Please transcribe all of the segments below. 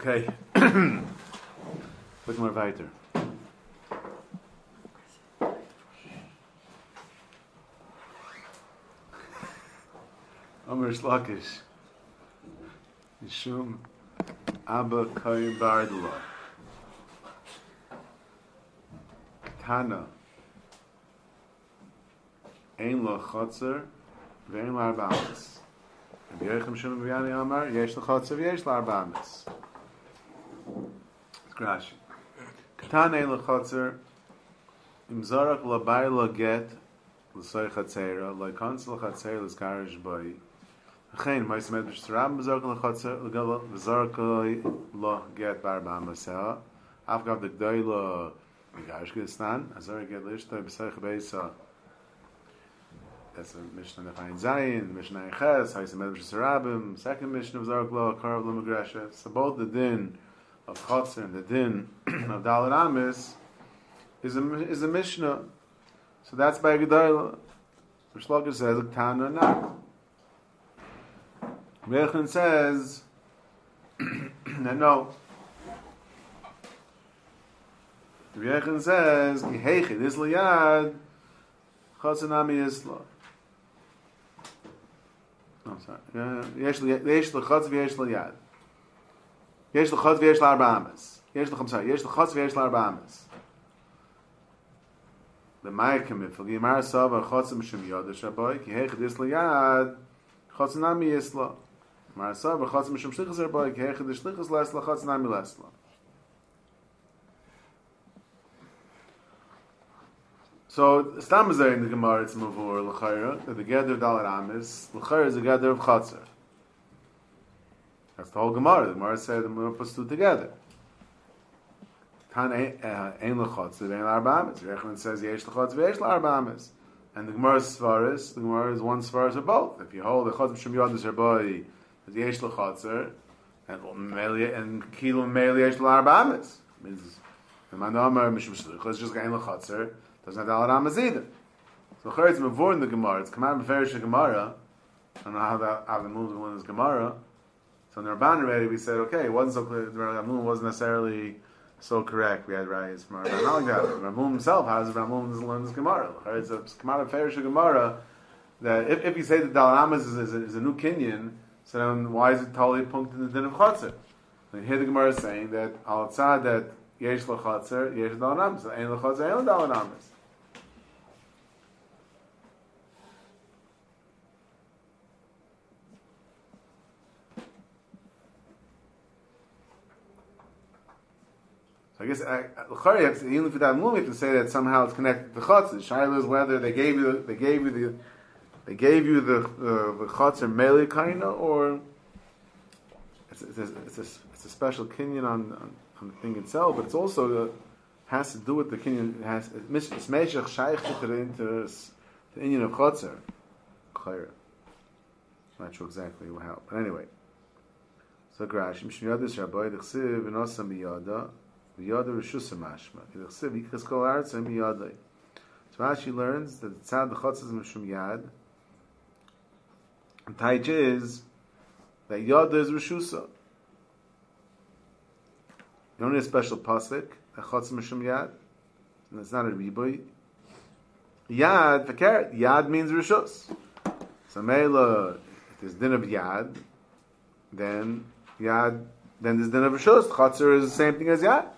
Okay. Look more weiter. Omer Shlakish. Yishum Abba Koy Bardula. Tana. Ein lo chotzer, ve'en lo arba'amis. Rabbi Yochanan Shimon bar Yochai Amar, yesh lo chotzer v'yesh lo arba'amis. It's Rashi. Tana ein lo chotzer, im zorak lo bay lo get, lo soy chatzera, lo yikons lo chatzera, lo skarish boi. Achein, ma yismet b'shtarab, b'zorak lo chotzer, b'zorak lo get b'arba'amis. Afgav d'gdoi lo Garish Gidistan, Azor get lishta b'soich beisa. That's a Mishnah Nechayin Zayin, Mishnah Eches, Ha'is Med B'Sharabim, second Mishnah of Zarek Lo, Karav Lo Megresha. So both the din of Chotzer and the din of Dalet Amis is a Mishnah. So that's by Gedolah. Rishlokish says, Tana not. Rechan says, no. Rechan says, Heichid is liyad, Chotzer nami isla. I'm sorry. Yesh l'chotz v'yesh l'yad. Yesh l'chotz v'yesh l'arba'amis. Yesh l'chotz v'yesh l'arba'amis. The ma'akim if the Yimar Sava chotz m'shem yodesh aboy ki heichid is l'yad chotz nami isla. Yimar Sava chotz m'shem shlichus aboy ki heichid is shlichus l'esla chotz nami l'esla. So, Stam is there in the Gemara, it's Mavur, L'chayra, that the gather of Dalet Amis, L'chayra is the gather of Chatzar. That's the whole Gemara. The Gemara said the Gemara puts two together. Tan ein l'chotzer, ein l'arba amis. Rechman says, yesh l'chotzer, yesh l'arba amis. And the Gemara's svaris, the Gemara is one svaris of both. If you hold the chotzer b'shem yodis herboi, that yesh l'chotzer, and kilo meili yesh l'arba amis. Means, the manamar mishum shlichus, it's just ein l'chotzer, doesn't have Dalet Amis either. So it's Mavur in the Gemara. It's Kamar Beferish Gemara. I don't know how the moon was in this Gemara. So in the Rabban already we said, okay, it wasn't so clear. The Rabban wasn't necessarily so correct. We had Rayas from our Rabban. Not like that. The Rabban himself has the Rabban in this Gemara. It's a Kamar Beferish Gemara that if you say that Dalet Amis is a new Kinyan, so then why is it totally punked in the din of Chotzer? And here the Gemara is saying that al tzad that yesh l'chotzer, yesh Dalet Amis. Ein l'chotzer, ein Dalet Amis. I guess even if that movie, you have to say that somehow it's connected to chotzer. Shaila is whether they gave you the chotzer melee kind of, or it's a special kinyan on the thing itself, but it's also has to do with the kinyan. It's meshach shaykh to the inyan of chotzer. Not sure exactly how, but anyway. So Grash Mishnu Yadis Rabbi Dechsiv and Osam Biyada. Yada Rishus Mashma. Yichas Kol Aretz and Yada. So Rashi learns that the tzad the chotz is mishum yad. And Taich is that Yada is Rishusa. You don't need a special pasuk that chotz mishum yad, and it's not a riboy. Yad v'keret. Yad means Rishus. So Meila, if there's din of Yad, then there's din of Rishus. Chotzer is the same thing as Yad.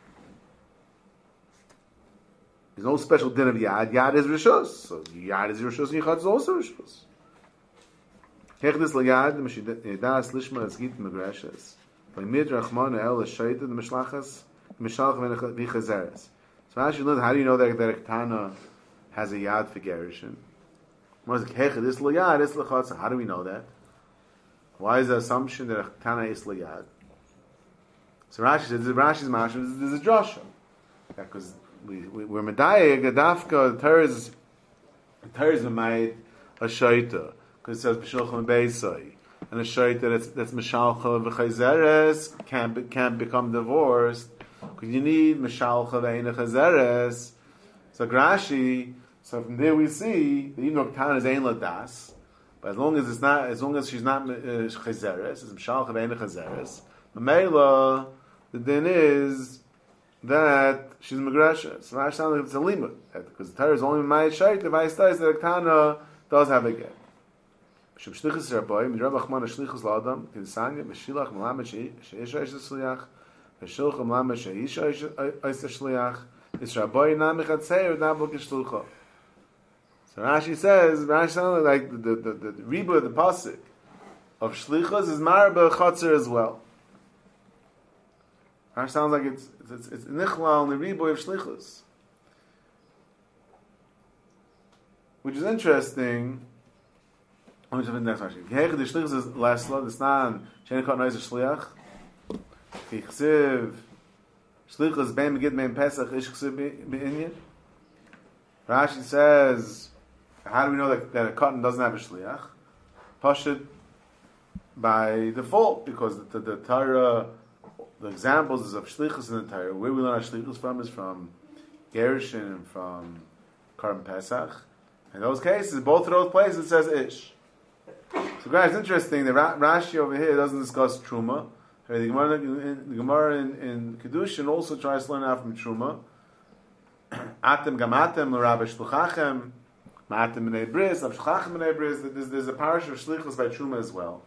There's no special din of Yad. Yad is Rishus. So Yad is Rishus and Yichad is also Rishus. Hechdis l'Yad, Yedas Lishma Esgit Megreshes. V'imid Rachman El Eshaita, the Mishlachas, Mishalach V'chazeres. So actually, how do you know that Ketana has a Yad for Gerishin? Hechdis l'Yad, is l'Chatza. How do we know that? Why is the assumption that Ketana is l'Yad? So Rashi says, Rashi's mashma, there's a drasha. Because we're medayeg adafka. The Torah is made a shaita because it says b'shulchan beisai, and a shaita that's mishalcha v'chayzeres can't become divorced because you need mishalcha v'eina chayzeres. So Rashi. So from there we see that even though Ketana is ein ladas, but as long as she's not chayzeres, it's mishalcha v'eina chayzeres. Mela, the din is that she's Megresha. So Rashi sounds like it's a limud. Because the Torah is only Maya Shait, if I study that Kana does have a get. Shub Shlichus Rabbi, Midrab Achman Shlichus Ladam, Tinsanya, Meshilach Melamed Sheisha Eisha Shliach, Meshilach Melamed Sheisha Eisha Shliach, It's Rabbi Namichat Seir, Nabok Shlucha. So Rashi sounds like the Reba of the Pasuk of Shlichus is Marba Chatzir as well. Rashi sounds like it's Nichlal and the Reba of Shlichus. Which is interesting. Let me just next Rashi. Gehech the Shlichus is Lesla, the Snan, Shenikot Noise Shliach. Kichsiv, Shlichus, Ben Megid, Ben Pesach, Ish Chsiv Be'inyan. Rashi says, how do we know that a cotton doesn't have a Shliach? Pashut by default, because the Torah, the examples of Shlichus in the Torah, where we learn our Shlichus from is from Gerushin and from Karm Pesach. In those cases, both of those places it says Ish. So guys, it's interesting that Rashi over here doesn't discuss Truma. The Gemara in Kedushin also tries to learn out from Truma. Atem gamatem l'rabe shluchachem, ma'atem b'nei bris, l'shluchachem b'nei bris. There's a parish of shlichus by Truma as well.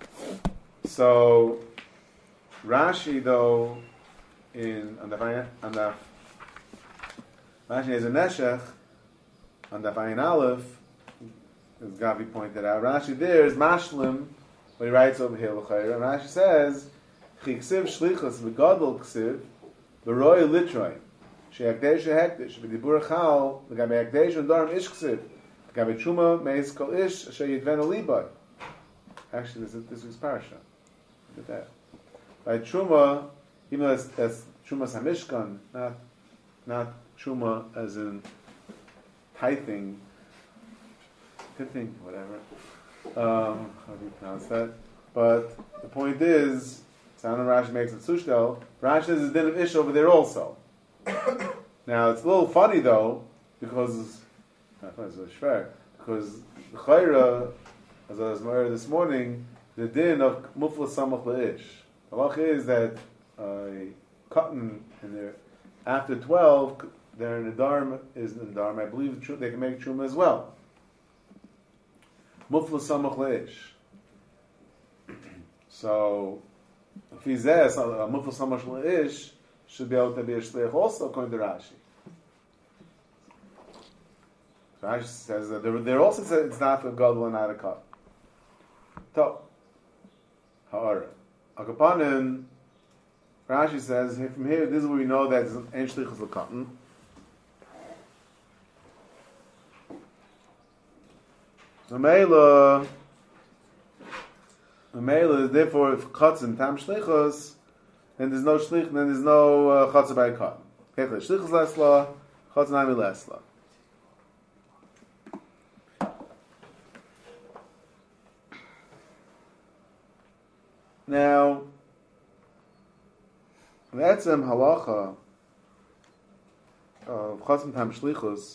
So Rashi though on the Rashi has a neshech on the Ayin Aleph, as Gavi pointed out. Rashi there is mashlim when he writes over here l'chayra. And Rashi says chiksiv shlichus v'gadol ksiv v'roi litroi she'akdesh hekdesh v'dibur chal v'gabe akdesh v'darim ish ksiv v'gabe truma meis kol ish she'yidven alibai. Actually, this week's parasha. Look at that. By truma, even though that's truma samishkan, not truma as in tithing, good thing, whatever. How do you pronounce that? But the point is, Sana Rashi makes it sushtel. Rashi says there's a din of ish over there also. Now it's a little funny though, because the chayra, as I was married this morning, the din of mufla samach leish. The halach is that cotton in there after 12, they're in the dharma is in the dharma. I believe they can make truma as well. Mufla samach leish. So if he's there, mufla samach leish should be able to be a shleich also according to Rashi. Rashi says that there also says it's not for gadol and not a cut. So, however, Akapanin, Rashi says from here, this is where we know that it's an shlichus l'katan. So Mela, therefore, if chatzim tam shlichus, then there's no shlich, then there's no chatzim by cotton. Okay, shlichus lesla, chatzim nami lesla. Now, that's halacha of chatzim tam shlichus.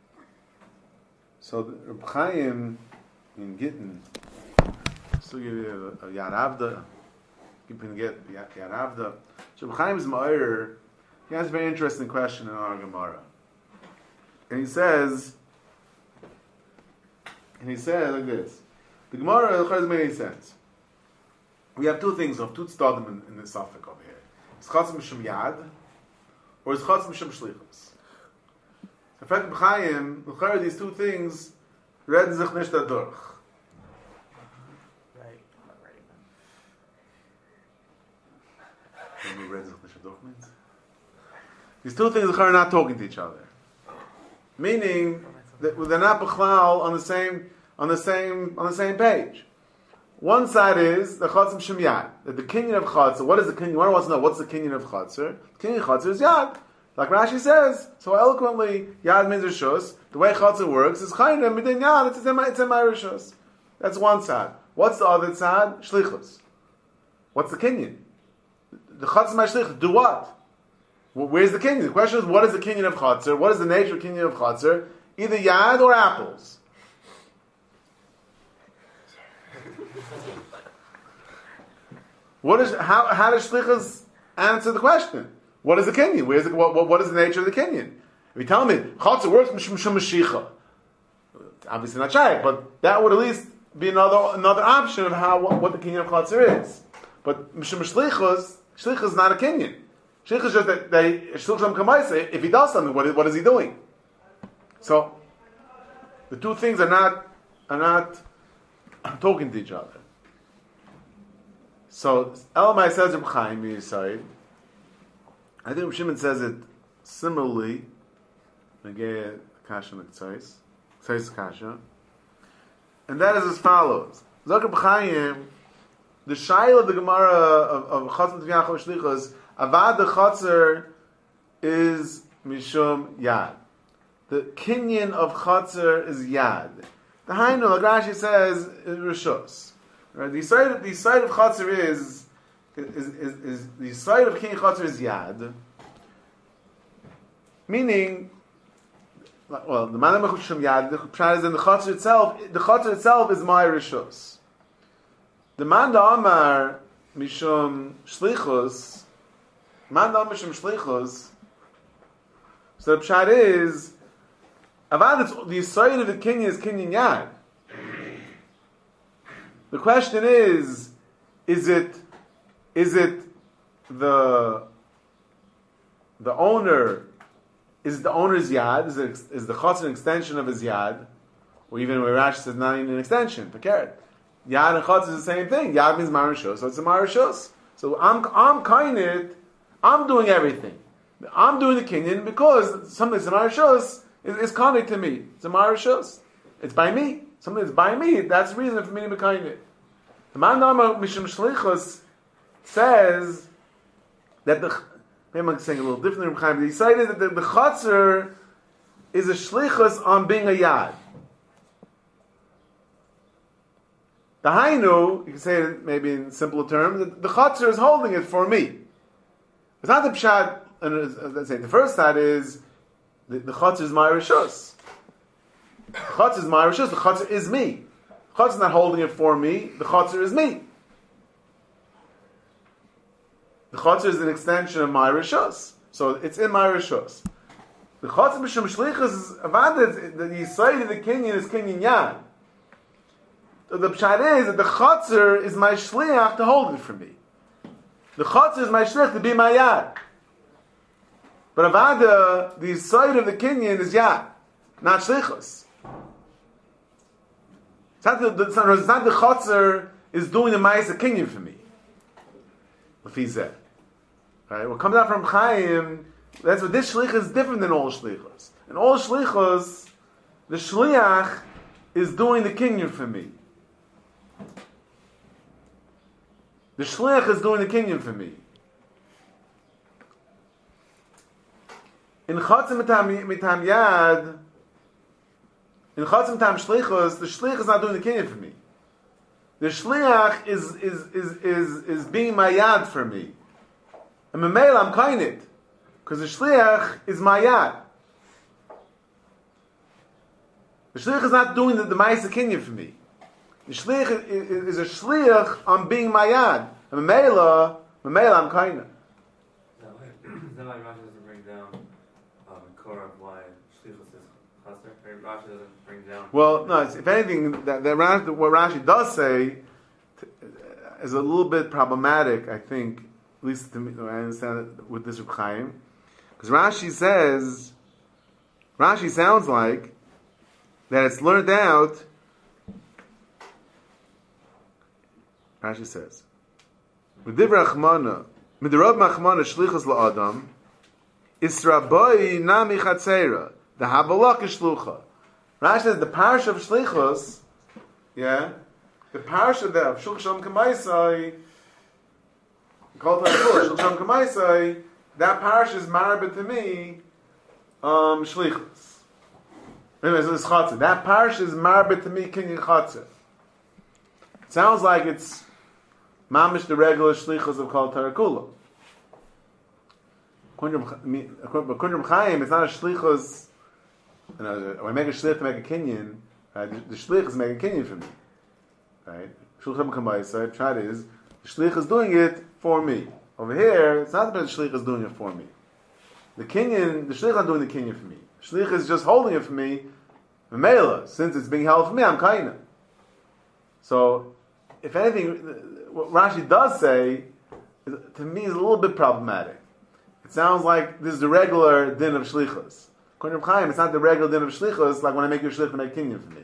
So Reb Chaim in Gittin, so give you a Yaravda, you can get Yaravda. So Reb Chaim's Ma'ir, he has a very interesting question in our Gemara, and he says like this: the Gemara doesn't make any sense. We have two things of two tzdadim in the suffix over here. It's chatzim mishum yad, or it's chatzim mishum shlichus. In fact, B'chaim, these two things, reden sich nicht dadurch. Right, I'm not writing them. What do you mean reden sich nicht dadurch means? These two things are not talking to each other. Meaning, that they're not b'chlal on the same page. One side is the chatzim shem yad, that the kinyan of chatzir. What is the kinyan? One wants to know what's the kinyan of chatzir. The kinyan of chatzir is yad, like Rashi says so eloquently. Yad means rishus. The way chatzir works is chayim midin yad. It's in my rishus. That's one side. What's the other side? Shlichus. What's the kinyan? The chatzir my shlichus. Do what? Where's the kinyan? The question is, what is the kinyan of chatzir? What is the nature of kinyan of chatzir? Either yad or apples. How does shlichus answer the question? What is the kinyan? What is the nature of the kinyan? If you tell me chatzar works mishum mashicha, obviously not shaykh, but that would at least be another option of what the kinyan of chatzar is. But mishum shlichus is not a kinyan. Shlichus is just that they shlichus kamaisa. If he does something, what is he doing? So the two things are not talking to each other. So Elamai says Reb Chaim Yisayid. I think Reb Shimon says it similarly. Negei Kasha Nektzais, Tzais Kasha, and that is as follows: Zok Reb Chaim, the shail of the Gemara of Chatzar T'viyach Shlichus, Avad the Chatzar is Mishum Yad. The kinyan of Chatzar is Yad. The Hainu, like Rashi says, is Rishus. Right? The side of Chatzar is the side of kinyan Chatzar is Yad. Meaning, well, the Manam Mechutshim Yad, the Pshat is in the Chatzar itself. The Chatzar itself is my Rishus. The Manda Amar Mishum Shlichus. Manda Amar Mishum Shlichus. So the Pshat is, Avad, the side of the kinyan is kinyan Yad. The question is it the owner? Is the owner's yad? Is the chatzar an extension of his yad? Or even where Rashi says not even an extension, Yad and chatzar is the same thing. Yad means marishos, so it's a marishos. So I'm kainit, I'm doing everything. I'm doing the kinyan because something that's a marishos is kainit to me. It's a marishos. It's by me. Something that's by me, that's the reason for me to be kainit. The man Nama Mishum Shlichus says that maybe I'm saying a little differently from Chaim. He decided that the chatzar is a shlichus on being a yad. The hainu, you can say it maybe in simpler terms, that the chatzar is holding it for me. It's not the pshat. Let's say the first side is the chatzar is my rishus. The chatzar is my rishus. The chatzar is me. The chatzar is not holding it for me. The chatzar is me. The chatzar is an extension of my rishus, so it's in my rishus. The chatzar b'shem shlichus is avaded. The yisayid of the kinyan is kinyan yad. So the pshat is that the chatzar is my shliach to hold it for me. The chatzar is my shliach to be my yad. But avada, the yisayid of the kinyan is yad, not shlichus. It's not the chatzar is doing the ma'aseh kinyan for me. Lefizeh. Right? What comes out from Chaim, that's what this shlichus is different than all shlichus. In all shlichus, the shliach is doing the kinyan for me. The shliach is doing the kinyan for me. In chatzim mitam yad, in chatzim mitam shlichus, the shliach is not doing the kinyan for me. The shliach is being my yad for me. And memela I'm kainit, because the shliach is my yad. The shliach is not doing the ma'aseh kinyan for me. The shliach is a shliach on being my yad. And memela I'm kainit. Is that why Rashi doesn't bring down the core of why shlichus is chaser? Rashi doesn't bring down. Well, no. If anything, what Rashi does say is a little bit problematic, I think, at least to me, I understand it with this Reb Chaim, because Rashi sounds like that it's learned out. Rashi says, "Midivrei Achmana, midrab Machmana shlichus la'adam, israbai nami chatzera, the habalak shlucha." Rashi says the parish of shlichus, the parish of Shulchan Kamaisai, Shulchan Kamaisai, that parish is marabit to me, shlichus. Anyways, it's chatzah. That parish is marabit to me, kinyan chatzah. It sounds like it's mamish the regular shlichus of Kol Torah Kula. According to Chaim, it's not a shlichus. When I make a shlich to make a kinyan, right, the shlich is making kinyan for me. Right? Shulchan Kamaisai, pshat is, The shlich is doing it for me. Over here, it's not that the shlich is doing it for me. The shlich is not doing the kinyan for me. The shlich is just holding it for me. Mela, since it's being held for me, I'm kaina. So, if anything, what Rashi does say, to me, is a little bit problematic. It sounds like this is the regular din of shlichus. According to Chaim, it's not the regular din of shlichus, like when I make your shlich to make kinyan for me.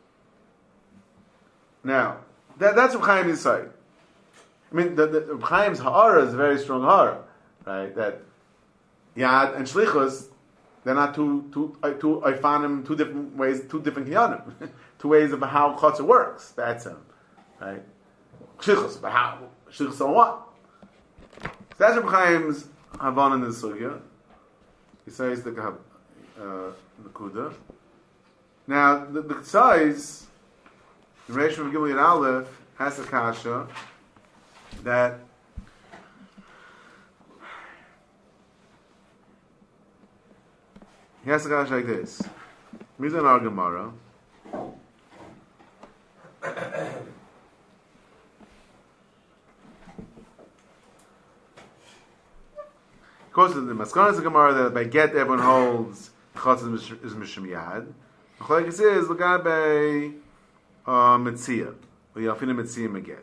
Now, that's what Chaim is saying. I mean, the Chaim's ha'ara is a very strong ha'ara, right? That yad and shlichus, they're not I found them two different ways, two different kinyanim, two ways of how chotzer works. That's him, right? Shlichus, but how shlichus on what? So that's Reb Chaim's havan in the sugya. He says the kuda. Now the size, the Reish of Gimel Yud Aleph has a kasha that he has a kasha like this. Mizan our Gemara. Of course, the Maskanas of Gemara that by get everyone holds chotz is mishum yad. Like it says, l'gabe metzia, or yafina metzia meget.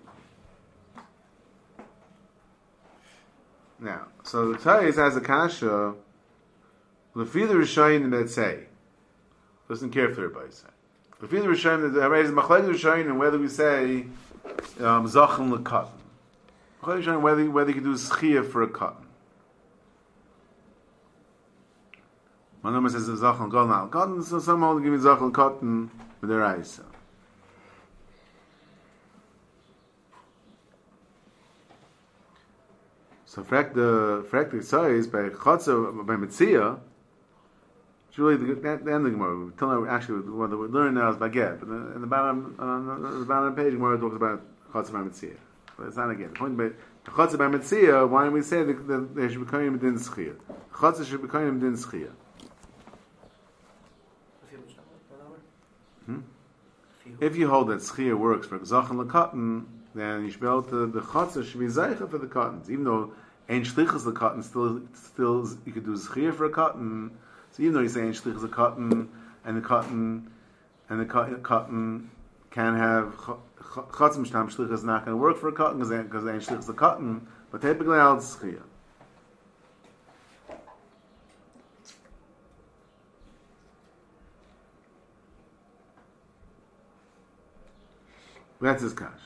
Now, so the Tayis has a kasha. Lefi the Rishonim that say, listen carefully, everybody say. Lefi the Rishonim that raises machlek the Rishonim, whether we say zachem lekatan. Machlek the Rishonim whether you can do schiyah for a cotton. My number says zachem lekatan. Cotton, so some hold give me zachem lekatan with their eyes. So fractic size by chotzer by metzia. It's really the end of the Gemara. Actually, what we're learning now is baguette, but in the bottom of the page, Gemara talks about chotzer by metzia. But it's not again. The point about chotzer by metzia. Why do we say that they should be coming within schiyah? Chotzer should be coming within schiyah. If you hold that schiyah works for zachem lekatan, then you should be able to, the chotzer should be zeicha for the cottons, even though ein shlichus the cotton still you could do schiyah for a cotton. So even though you say ein shlichus a cotton and the cotton can have chotzer mishtam shlichus is not going to work for a cotton because ein shlichus a cotton, but typically I'll schiyah. That's his kash.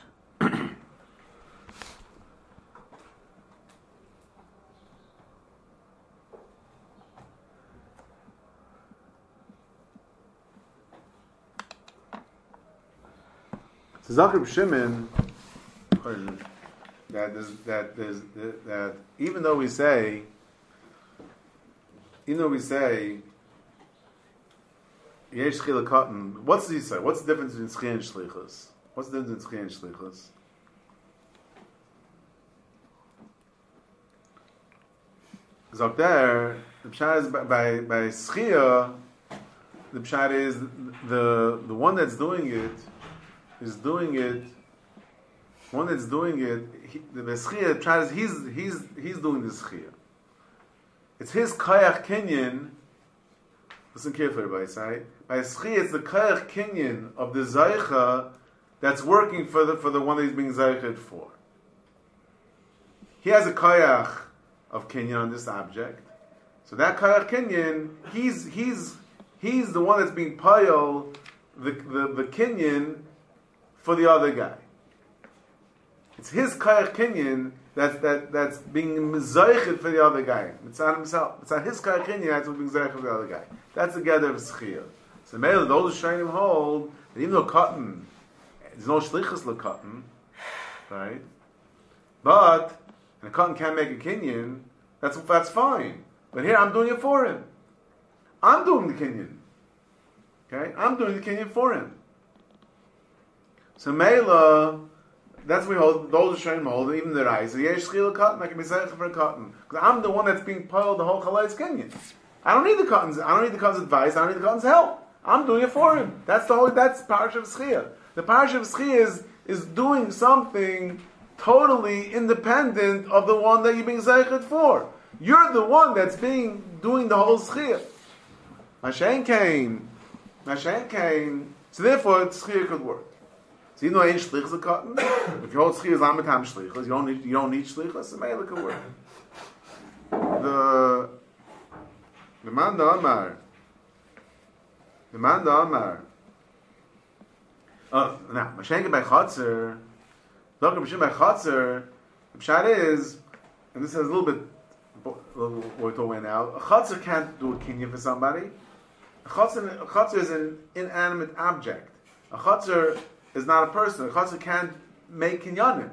So Zakir Shimon that even though we say yesh chila cotton, what's he say? What's the difference between schiyah and shlichus? What's the difference between schiyah and shlichus? Because up there, the pshat is by schiyah. The pshat is the one that's doing it is doing it. One that's doing it, the schiyah. The pshat is he's doing the schiyah. It's his kayach kinyan. Listen carefully, everybody. Say by schiyah, it's the kayach kinyan of the zaycha that's working for the one that he's being zayched for. He has a kayach of kinyan on this object, so that kayach kinyan, he's the one that's being payal the kinyan for the other guy. It's his kayach kinyan that's being zayched for the other guy. It's not himself. It's not his kayach kinyan that's being zayched for the other guy. That's the gather of schiyah. So maybe those Shainim hold that even though cotton, there's no shlichus lekatan, right? But and a cotton can't make a kinyan. That's fine. But here I'm doing it for him. I'm doing the kinyan. Okay, I'm doing the kinyan for him. So Mela, that's what we hold. Those Shainim hold even the rai. So yesh chila cotton, I can be zeicha for a cotton because I'm the one that's being piled the whole chalay's kinyan. I don't need the cotton's advice. I don't need the cotton's help. I'm doing it for him. That's parasha of schiyah. The parasha of schiyah is doing something totally independent of the one that you're being zeichet for. You're the one that's doing the whole schiyah. Mashen came. So therefore, schiyah could work. So even though ain't shlichus a cotton, if your whole schiyah is lamatam shlichus, you don't need shlichus, the mele could work. The man da Amar. Oh, now Mashen by Chotzer. Dr. Bashim by Chotzer. The pshat is, and this is a little bit what we're talking now. A Chotzer can't do a kinyan for somebody. A Chotzer is an inanimate object. A Chotzer is not a person. A Chotzer can't make kinyanim.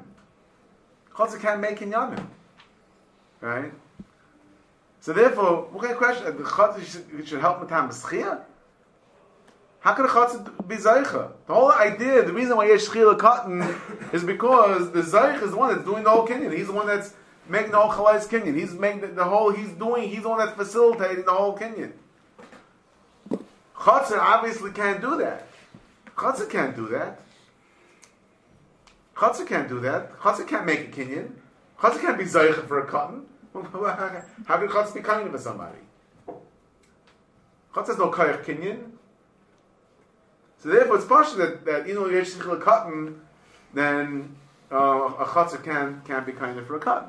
Right? So therefore, what kind of question? The Chotzer should help Matam B'schiyah? How could a Chotzer be Zaycha? The whole idea, the reason why Yesh Chila Cotton is because the Zaycha is the one that's doing the whole kinyan. He's the one that's making the whole Chalais kinyan. He's making the whole, he's the one that's facilitating the whole kinyan. Chotzer obviously can't do that. Chotzer can't do that. Chotzer can't make a kinyan. Chotzer can't be Zaycha for a cotton. How could Chotzer be kind for somebody? Chotzer has no Kayach kinyan. So therefore, it's possible that you know Yesh Chila Cotton, then a Chotzer can't be kind for a cotton.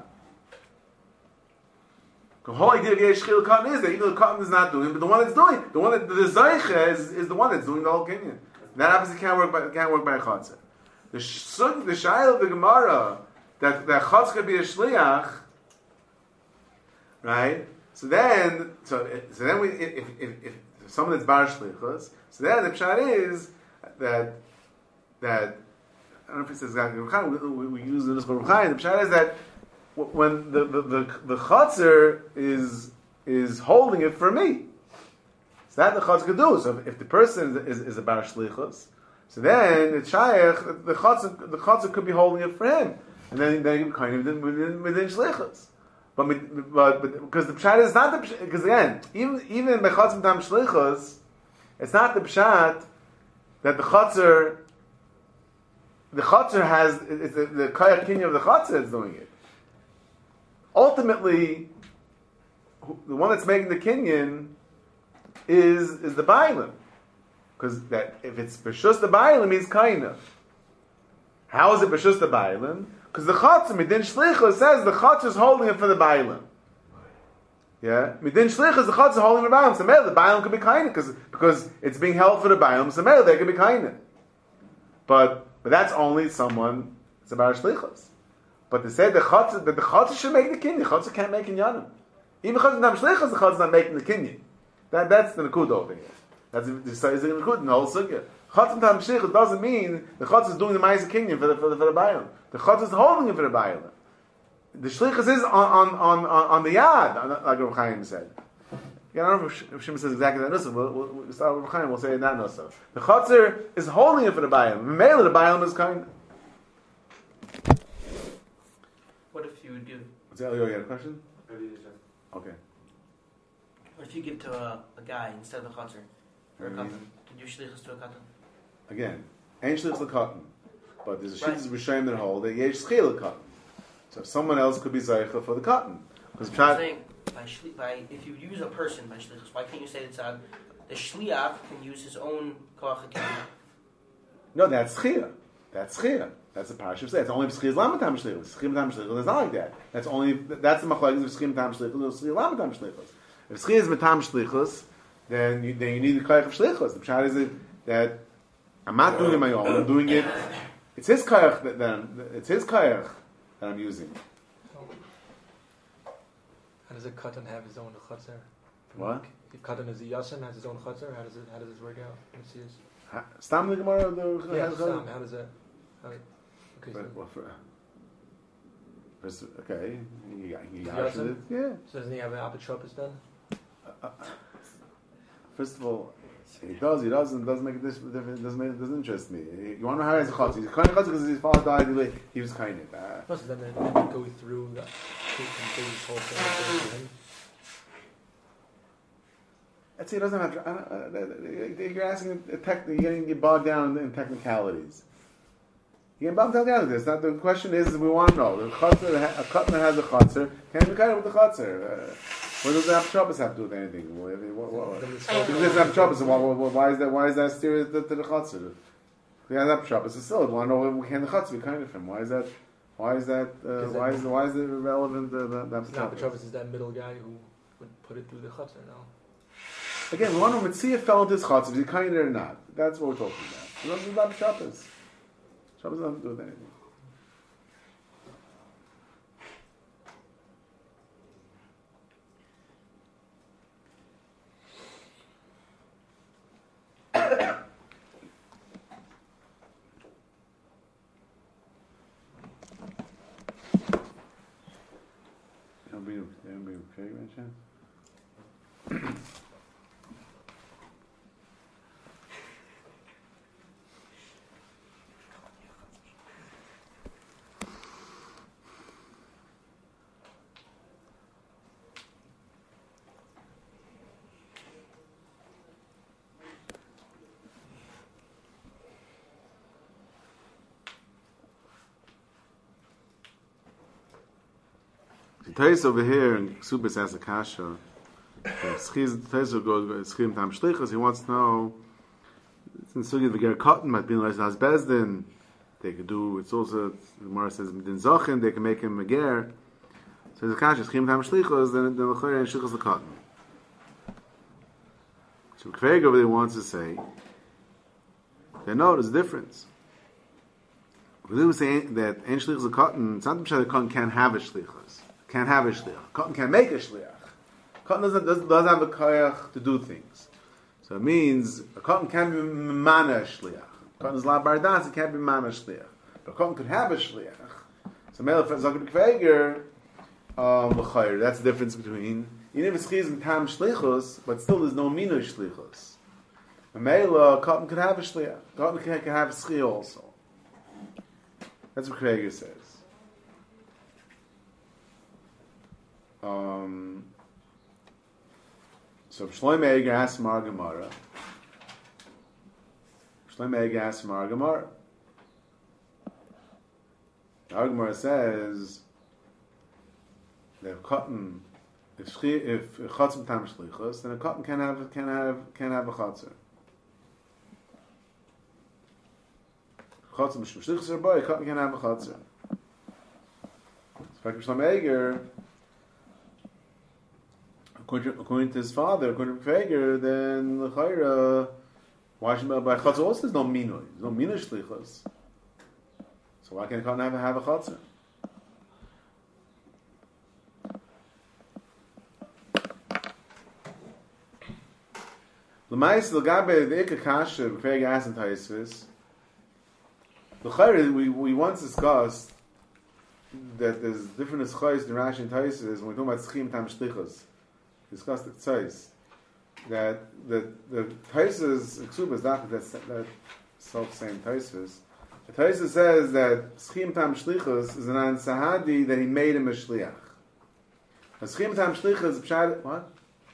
The whole idea of Yesh Chila Cotton is that even though the cotton is not doing, but the one that's doing, the one that the Zaycha is the one that's doing the whole kinyan. That obviously can't work by a Chotzer. The Shayla of the Gemara that Chotzer could be a Shliach, right? So then we if someone that's bar shlichus, so then the pshat is that I don't know if it says exactly we use this for Ruchaim. The pshat is that when the chotzer is holding it for me, so that the chotzer could do. So if the person is a bar shlichus, so then it's shaykh the chotzer could be holding it for him, and then you kind of within shlichus. But because the pshat is not the pshat, because again, even by Chotzer Tam Shlichus, it's not the pshat that the Chotzer has, it's the Kayach Kinyan of the Chotzer that's doing it. Ultimately, the one that's making the Kinyan is the Bailim. Because that if it's B'shus the Bailim, he's kind of. How is it B'shus the Bailim? Because the Chotzer, Midin Shlichus, says the Chotzer is holding it for the Bailim. Yeah? Midin Shlichus, the Chotzer is holding it for the Bailim. So maybe the Bailim could be kind because it's being held for the Bailim, so maybe they could be kind. But that's only someone, it's about Shlichus. But to say that the Chotzer should make the Kinyan, the Chotzer can't make Kinyanim. Even Chotzer Tam Shlichus, the Chotzer is not making the Kinyan. That's the Nakud over here. That's the Nakud in the whole Sugya. Chotzer Tam Shlichus doesn't mean the Chotzer is doing the Ma'aseh Kinyan for the Bailim. The Chotzer is holding it for the Bailim. The Shlichus is on the Yad, like Rav Chaim said. Yeah, I don't know if Shimon says exactly that Nusach. We'll start with Rav Chaim, we'll say it in that Nusach. The Chotzer is holding it for the Bailim. Mele, the Bailim is kind. What if you give? What's that? You got a question? Okay. What if you give to a guy instead of a Chotzer? Or a Katan? Did you shlichus to a Katan? Again, ain't shlichus the cotton, but there's a shlichus b'shem that hold that yesh schil cotton. So someone else could be zaycha for the cotton. Because I'm saying if you use a person by shlichus, why can't you say that the shliach can use his own koach hakana? No, that's schia. That's schia. That's a parasha. It's only schia is lamatam shlichus. Schia matam shlichus is not like that. That's the machlokes of schia matam shlichus. Schia lamatam shlichus. If schia is matam shlichus, then you need the koach of shlichus. The pshat is that I'm not doing it my own. I'm doing it. It's his koach that I'm using. How does a katan have his own chutzner? What? If katan is a yasin, has his own chutzner. How does this work out? Let's see this. Stam the Gemara. Stam. How does that? Okay. You yeah. So doesn't he have an apotropos then? First of all, he doesn't make a difference, doesn't interest me. You want to know how he's a chotzer? He's kind of chotzer because his father died, he was kind of. So then go through that whole thing. I'd say he doesn't have you're asking you're getting bogged down in technicalities. You can bump down this. Now the question is, we want to know a katan that has a chatzar can be kind with the chatzar. What does the Shabbos have to do with anything? If there's a Shabbos, why is that steer to the chatzar? If he has Shabbos, it's still. We want to know can the chatzar be kind of him? Why is that? Why is it relevant? Now Shabbos is that middle guy who would put it through the chutzner now. Again, we want to know if he fell into his chatzar, is he kind or not? That's what we're talking about. We don't do about Shabbos. Shabbos doesn't do with anything. Anybody okay, by chance? Tais over here in Subis as a kasha. Tais goes schim tam shlichus. He wants to know since Sugi the ger cotton might be like as bezdin. They could do. It's also the Gemara says midin zachin. They can make him a ger. So the kasha schim tam shlichus. Then the lechayr and shlichus the cotton. So Craig over there wants to say that no, there's a difference. We were saying that ein shlichus the cotton. It's not the cotton can't have a shlichus. Can't have a shliach. Cotton can make a shliach. Cotton doesn't have a koyach to do things. So it means a cotton can be mana shliach. Cotton is la bardas, it can't be mana shliach. But cotton could have a shliach. So melech zaken kveger l'chayr. That's the difference between even if it's chiz and tam shlichus, but still there's no mina shlichus. A mela cotton could have a shliach. Cotton can have a schli also. That's what Kveger says. So Shlomo Eiger asks Mar Gemara. Shlomo Eiger asks Mar Gemara. Mar Gemara says that if cotton, if chatzim tam shlichus, then a cotton can have a chatzar. Chatzim shlichus or boy, a cotton can have a chatzar. So Shlomo Eiger, according to his father, according to Kveger, then the Chayra, why should by Chatzah also there's no Minoi. There's no Minoi Shlichus. So why can't a cotton have a Chatzah? L'mais l'gabe the Ika Kasha, Kveger asked in Taisvis, the Chayra, we once discussed that there's different Eschayis in Rashi and Taisvis when we talk about Schim Tam Shlichus. Discussed the tzais that the Taisus Ksubas that self same Taisus. The Taisus says that Schim Tam Shlichus is an ansahadi that he made him a shliach. A Schim Tam Shlichus pshad what?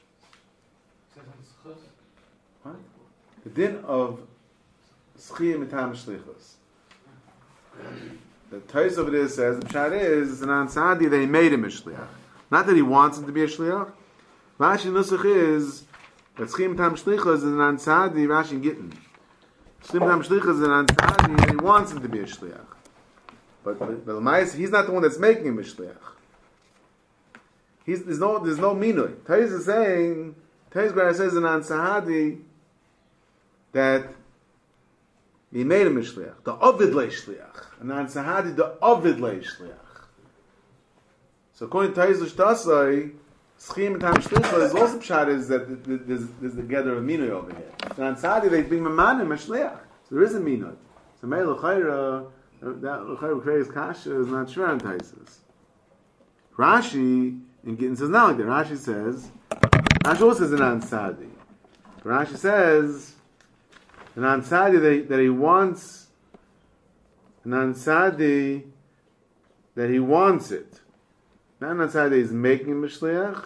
What? The din of Schim Tam Shlichus. The Taisus over there says the pshad is an ansahadi that he made him a shliach. Not that he wants him to be a shliach. Rashi Nusach is that Schim Tam Shlichus is an ansadi Rashi Gittin. Schim Tam Shlichus is an ansadi and he wants him to be a shliach. But he's not the one that's making him a shliach. There's no minui. Taiz is saying, Taiz says an ansadi that he made him a shliach. The Ovid le shliach. An ansahadi the Ovid le shliach. So according to Taiz L'shtasai, Schim Tam Shlichus is also pshat is that there's the gather of minoi over here. So on Sadi they bring mamanim a shliach. So there is a minoi. So Mei L'chayra, that L'chayra Kreis Kasha is not sure on Taisus. Rashi in Gittin says not like that. Rashi says also says an ansadi. Rashi says an ansadi that he wants an ansadi that he wants it. Not an ansadi that he's making him a shliach.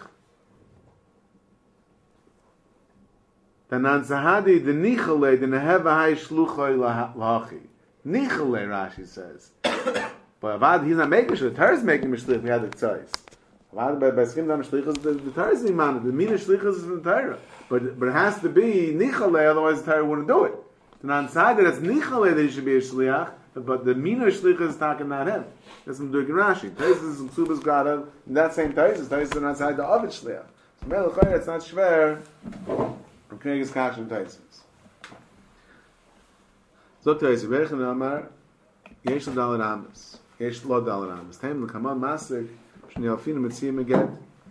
The ansahadi the nichale the neheva hay shluchay lahachi. Nichale, Rashi says. But Avad, he's not making shlichus. The Torah is making shlichus. We had the tzais. Avad, by skim down shlichus, the Torah is the iman. The mina shlichus is from the Torah. But it has to be Nichale, otherwise the Torah wouldn't do it. And on side that it's Nichale that he should be a shliach, but the mina shlichus is talking not him. That's from Durkin Rashi. Taisus and Ksubas Grada, in that same Taisus are not side the Ovid shliach. So Melech it's not shver. From Knegis Kash and Taisus. Zok Taisus, Berchen Amar, Yesh L'Dalet Amas. Yesh L'Dalet Amas. Taim L'Kaman Masik, Shnei Alfina Mitziyim Aget.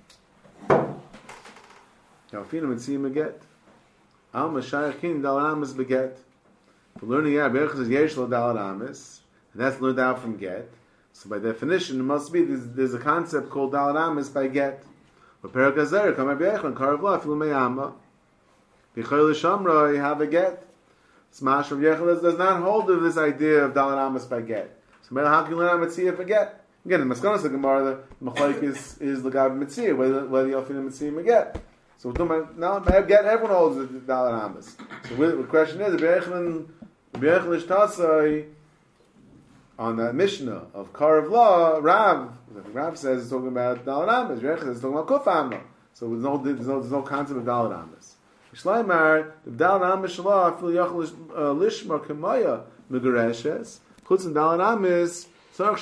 Alfina Mitziyim Aget. Al Mashayach Kin Dalet Amas Beget. For learning out, Berchen says Yesh L'Dalet Amas, and that's learned out from Get. So by definition, it must be, there's a concept called Dalet Amas by Get. But Perak Hazer, Kamar Berchen, Karav La, Filu Meyama. B'choy l'shamra, you have a get. Smash of Yechel does not hold of this idea of Dalet Amas by get. So how can you learn Mitzvah for get? Again, the Maskonos the Gemara, the Mechoik is the Gav Mitzvah, whether you'll feel Mitzvah get. So we're talking about, now get, everyone holds the Dalet Amas. So the question is, B'yechel Ishtasai, on the Mishnah of Karav Law, Rav says it's talking about Dalet Amas, B'yechel is talking about Kuf Amma. So there's no concept of Dalet Amas. Shleimar, the Dalet Amas Shalah, Fil Yachal Lishmar Kemaya Megareshes, Chutz and Dalet Amas, Tzarech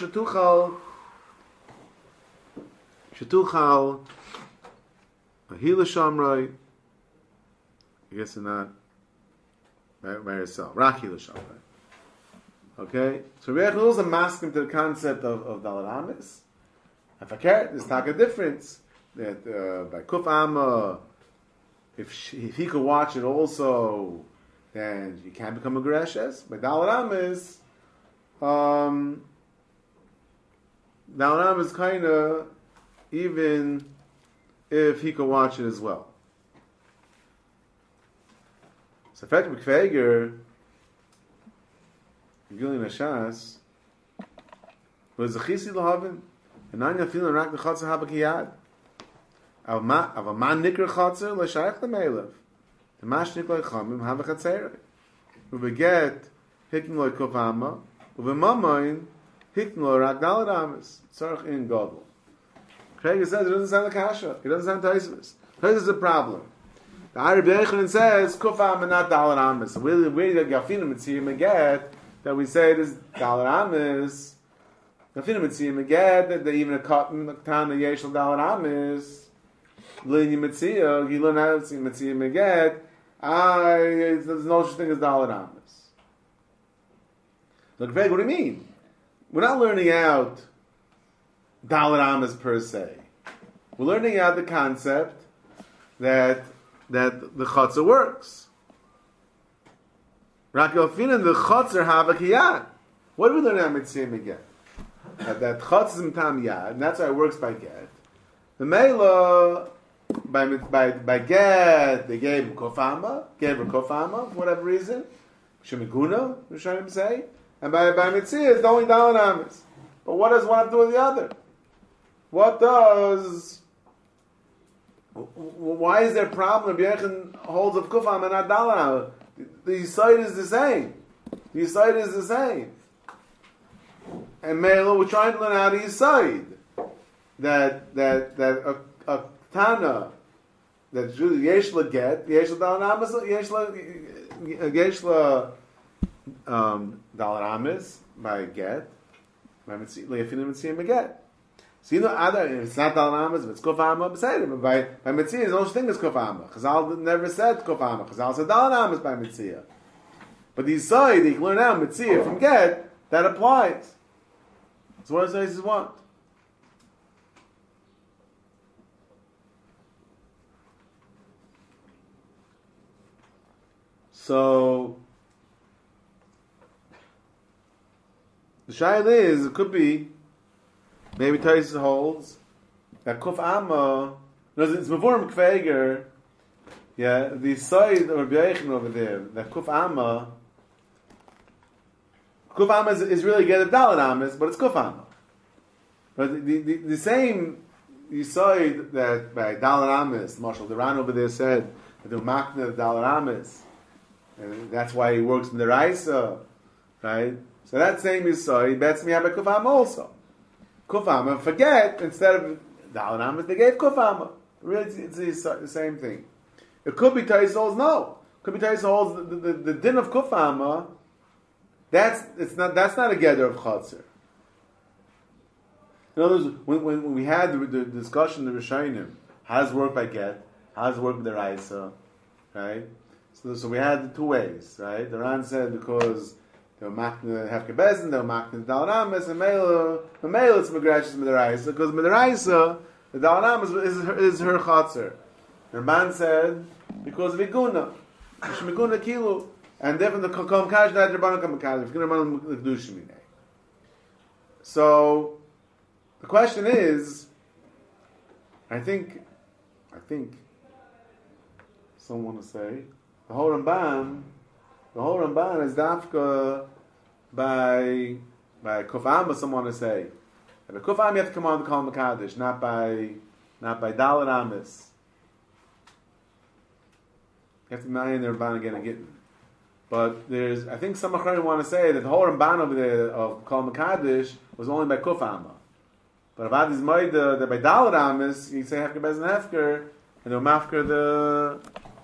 Shetuchal, Ahila Shamrai, I guess they're not, by yourself, Rachila Shamrai. Okay? So Rebbe Yechel is a masking to the concept of Dalet Amas. And Fakir, there's not a difference that by Kuf Amma, if he could watch it also, then you can't become a Gereshes. But Dalet Amas kind of, even if he could watch it as well. So Fetch B'Kfeger, Gilin Hashas, was a Chisi L'havin, and Anya feeling Rak L'chatza Habakiyad. Av a man nikr chatzer l'shayach l'meilev. The mashnik l'chamim have a chatzeret. Uveget hikn lo kuf amma. Uvemamoin hikn lo rak Dalet Amas. Tzarech in gadol. Craig says it doesn't sound like kasha. It doesn't sound Taisvis. This is a problem. The Arab Yechanan says kuf amma not Dalet Amas. We get Gafina Mitziyim Aget that we say it is Dalet Amas. Gafina Mitziyim Aget that even a cotton Tana Yesh Dalet Amas. Learning Mitzvah, you learn how to see Mitzvah Meget. There's no such thing as Dalet Amas. Look, Greg, what do you mean? We're not learning out Dalet Amas per se. We're learning out the concept that the Chatzah works. Rakilfinan, the Chatzah have a kiyad. What do we learn out Mitzvah Meget? That Chatzah is Mitam Yad, and that's how it works by Get. The Mela, by Gad, they gave her Kofama for whatever reason. Shemiguna, Rishonim say. And by Mitzvah, it's only Dalet Amas. But what does one have to do with the other? Why is there a problem if Yechon holds of Kufam and not Dalet Amas? The side is the same. And Mela, we're trying to learn how to side. That a Tana that Yeshla get Yeshla Dalet Amas Yeshla Dalet Amas by get by Mitzvah get. So other if it's not Dalet Amas, if it's Kufama, beside it. But by Mitzvah, there's no such thing as Kufama. Chazal never said Kufama. Chazal said Dalet Amas by Mitzvah. But these side you can learn out Mitzvah from get that applies. So what does Isis want? So the shayla is it could be maybe Taisus holds that Kuf Amma. It's before Mekfeger. Yeah, the side of Rabbi Yechon over there that Kuf Amma is really get a Dalet Amas, but it's Kuf Amma. But the same you side that by Dalet Amas, Marshal Duran over there said that the Makna of Dalet Amas. And that's why he works in the Raisa, right? So that same Yisai bets me by Kufama also. Kufama, forget, instead of Dalet Amis, they gave Kufama. Really, it's the same thing. It could be Tais holds, no. It could be Tais holds, the din of Kufama, that's not a gather of Chatzir. In other words, when we had the discussion of the Rishonim, how does it work by get? How does it work with the Raisa? Right? So we had the two ways, right? The Ran said because they were makna hefke bezin, they were makna Dalet Amis, and Mela it's Megrashis Midaraisa, because Midaraisa, the Dalet Amis is her Chatzir. The man said, because of Iguna, Miguna Kilu, and definitely the Kom Kash, that Rabbanon Kom Kash, if you're going to do Shemine. So, the question is, I think, someone want to say, the whole Ramban is dafka by Kufama, someone want to say. And by Kufama you have to come on to call Makadish, not by Dalet Amis. You have to marry in the Ramban again and Gittin. But I think some Acharim want to say that the whole Ramban over there of Kol Makadish was only by Kufama. But about these Maida, that by Dalet Amis, you say Hefker Bez and Hefker, and they'll mafker the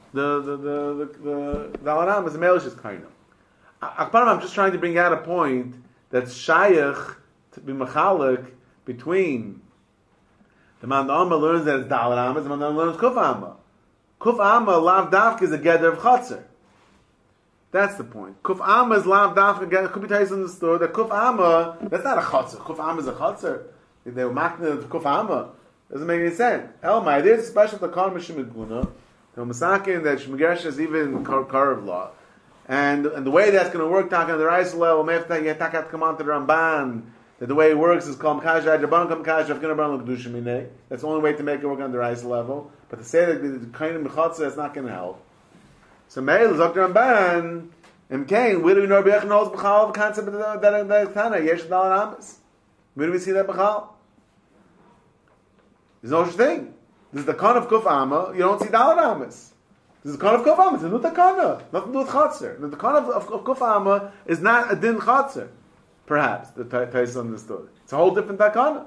Dalet Amis, the Melish's kind of. I'm just trying to bring out a point that's Shayach to be Machalik between the man the Amma learns that it's Dalet Amis, the man the learns Kuf Amma. Kuf Amma, Lav Dafka is a gather of Chatzir. That's the point. Kuf Amma is Lav Dafka, could be taken in the store that Kuf Amma, that's not a Chatzir. Kuf Amma is a Chatzir. They were makna of Kuf Amma. Doesn't make any sense. Elmai, there's a special Takar Mishim Guna. The Masakin that Shemigesh is even Karav law. And the way that's going to work, talking on the Reis level, you have to come on to the Ramban, that the way it works is called Mkash, Rabban Kam Kash, Avkin Rabban L'Kedusha Minei. That's the only way to make it work on the Reis level. But to say that the kind of Mechatza, that's not going to help. So Meil, Dr. Ramban, Mkain, where do we know Rebbe knows B'chal, the concept of that Tana, Yesh Dalet Amis? Where do we see that B'chal? There's no such thing. This is the Khan of Kuf Amma, you don't see Dalet Amis. This is the Khan of Kuf Amma, it's a Nuta Kana, nothing to do with Chatzir. The Khan of Kuf Amma is not a Din Chatzir, perhaps, the Tais understood. It's a whole different Takana.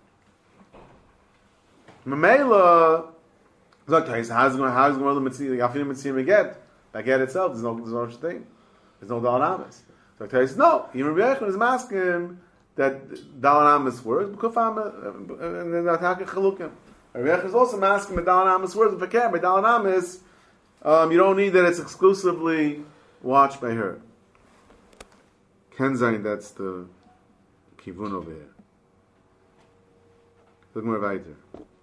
Mamela, look, how's it going to Mitzvah, Yafin Mitzvah get? By get itself, there's no such thing. There's no Dalet Amis. So Tais, no, Yimur B'Yechon is masking that Dalet Amis works, Kuf Amma, and then Ataka Chalukim. Rebbe is also masking by Dalet Amis words, but by Dalet Amis, you don't need that it's exclusively watched by her. Kenzain, that's the Kivun over here. Look more weiter.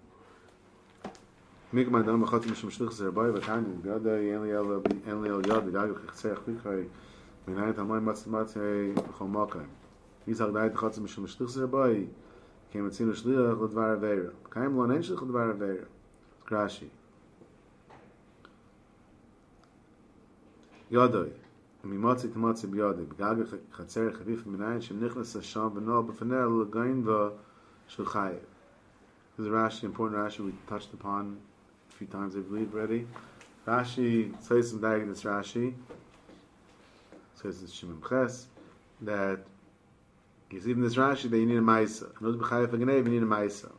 Mik man dam khat mish mishlich zer bay vatan gada en el yad gad khitsach khikhay minayt amay matmat khomakay izag dait khat mish mishlich zer bay kem tsin shlich od var ver kaim lo nen shlich od var ver krashi yadoy mi matzi biyade gad khatser khvif minayt shem nikhlas sham v'no b'fanel gain va shulchay. This is Rashi, important Rashi we touched upon a few times, I believe, already. Rashi says some diagonals. Rashi says in Shimon Ches that you see in this Rashi that you need a Maisa. You need a Maisa.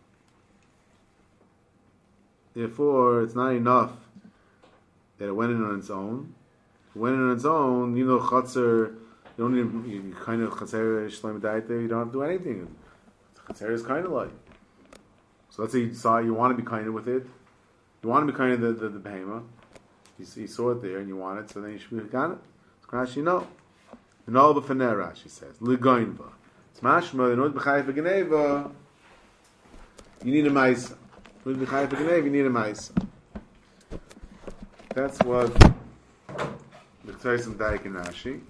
Therefore, it's not enough that it went in on its own. If it went in on its own, you know, Chatzar, you don't need, you kind of Chatzar Shloim Daite, you don't have to do anything. Chatzar is kind of like. So let's say you saw you want to be kind of with it. You want to be kind of the behemoth. You saw it there and you want it, so then you should be got it. So Rashi, no. And all the Fener, Rashi says. Ligoinva. It's mashma, in order to be chayef v'geneva, you need a maisa. In order to be chayef v'geneva, you need a maisa. That's what the Tzaysim Daik in Rashi.